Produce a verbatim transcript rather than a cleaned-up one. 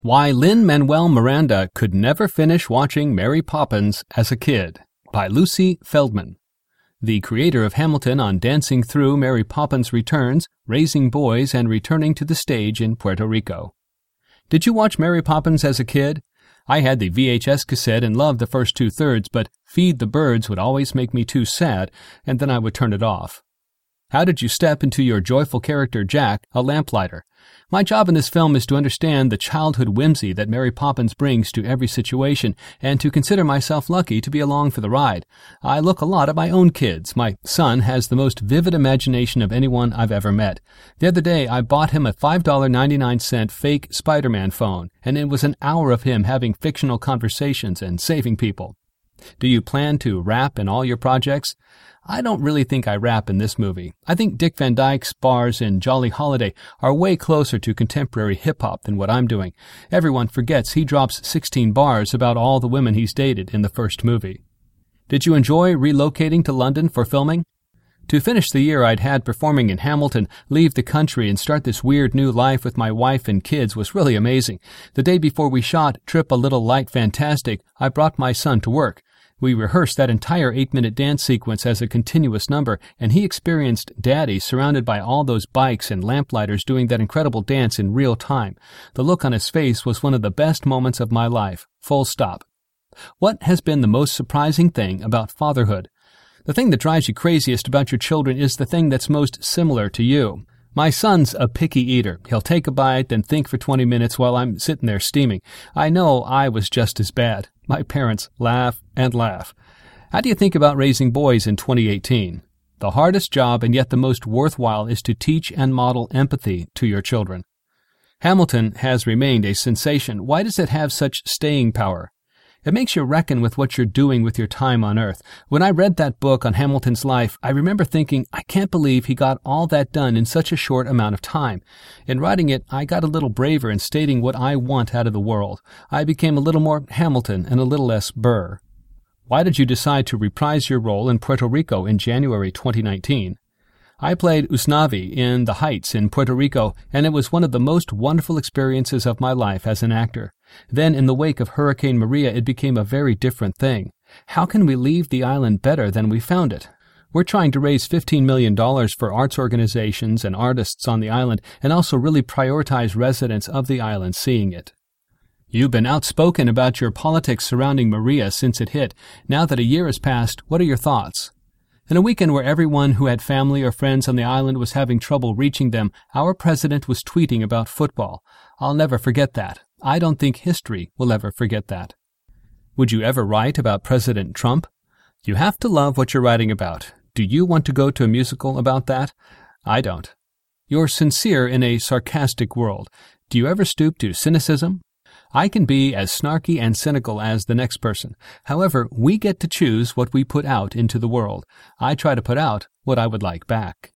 Why Lin-Manuel Miranda Could Never Finish Watching Mary Poppins as a Kid by Lucy Feldman. The creator of Hamilton on Dancing Through Mary Poppins Returns, Raising Boys, and Returning to the Stage in Puerto Rico. Did you watch Mary Poppins as a kid? I had the V H S cassette and loved the first two-thirds, but Feed the Birds would always make me too sad, and then I would turn it off. How did you step into your joyful character Jack, a lamplighter? My job in this film is to understand the childhood whimsy that Mary Poppins brings to every situation, and to consider myself lucky to be along for the ride. I look a lot at my own kids. My son has the most vivid imagination of anyone I've ever met. The other day, I bought him a five dollars and ninety-nine cents fake Spider-Man phone, and it was an hour of him having fictional conversations and saving people. Do you plan to rap in all your projects? I don't really think I rap in this movie. I think Dick Van Dyke's bars in Jolly Holiday are way closer to contemporary hip-hop than what I'm doing. Everyone forgets he drops sixteen bars about all the women he's dated in the first movie. Did you enjoy relocating to London for filming? To finish the year I'd had performing in Hamilton, leave the country and start this weird new life with my wife and kids was really amazing. The day before we shot Trip a Little Light Fantastic, I brought my son to work. We rehearsed that entire eight-minute dance sequence as a continuous number, and he experienced Daddy surrounded by all those bikes and lamplighters doing that incredible dance in real time. The look on his face was one of the best moments of my life. Full stop. What has been the most surprising thing about fatherhood? The thing that drives you craziest about your children is the thing that's most similar to you. My son's a picky eater. He'll take a bite, then think for twenty minutes while I'm sitting there steaming. I know I was just as bad. My parents laugh and laugh. How do you think about raising boys in twenty eighteen? The hardest job and yet the most worthwhile is to teach and model empathy to your children. Hamilton has remained a sensation. Why does it have such staying power? It makes you reckon with what you're doing with your time on Earth. When I read that book on Hamilton's life, I remember thinking, I can't believe he got all that done in such a short amount of time. In writing it, I got a little braver in stating what I want out of the world. I became a little more Hamilton and a little less Burr. Why did you decide to reprise your role in Puerto Rico in January twenty nineteen? I played Usnavi in The Heights in Puerto Rico, and it was one of the most wonderful experiences of my life as an actor. Then, in the wake of Hurricane Maria, it became a very different thing. How can we leave the island better than we found it? We're trying to raise fifteen million dollars for arts organizations and artists on the island, and also really prioritize residents of the island seeing it. You've been outspoken about your politics surrounding Maria since it hit. Now that a year has passed, what are your thoughts? In a weekend where everyone who had family or friends on the island was having trouble reaching them, our president was tweeting about football. I'll never forget that. I don't think history will ever forget that. Would you ever write about President Trump? You have to love what you're writing about. Do you want to go to a musical about that? I don't. You're sincere in a sarcastic world. Do you ever stoop to cynicism? I can be as snarky and cynical as the next person. However, we get to choose what we put out into the world. I try to put out what I would like back.